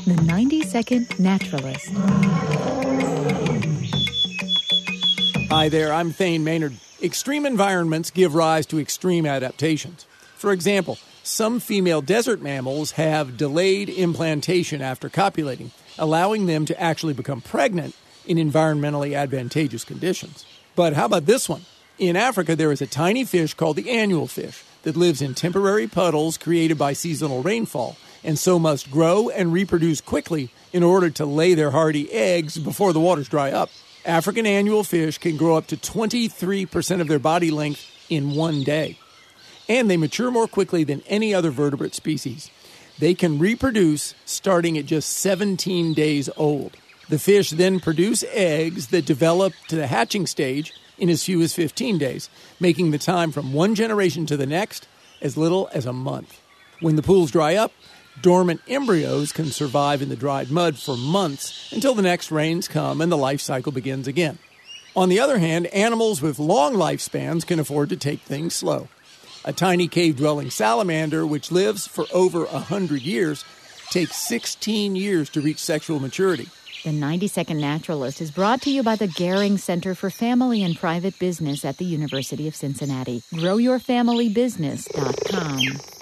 The 90-Second Naturalist. Hi there, I'm Thane Maynard. Extreme environments give rise to extreme adaptations. For example, some female desert mammals have delayed implantation after copulating, allowing them to actually become pregnant in environmentally advantageous conditions. But how about this one? In Africa, there is a tiny fish called the annualfish that lives in temporary puddles created by seasonal rainfall, and so must grow and reproduce quickly in order to lay their hardy eggs before the waters dry up. African annualfish can grow up to 23% of their body length in one day. And they mature more quickly than any other vertebrate species. They can reproduce starting at just 17 days old. The fish then produce eggs that develop to the hatching stage in as few as 15 days, making the time from one generation to the next as little as a month. When the pools dry up, dormant embryos can survive in the dried mud for months until the next rains come and the life cycle begins again. On the other hand, animals with long lifespans can afford to take things slow. A tiny cave-dwelling salamander, which lives for over 100 years, takes 16 years to reach sexual maturity. The 90-Second Naturalist is brought to you by the Gehring Center for Family and Private Business at the University of Cincinnati. GrowYourFamilyBusiness.com.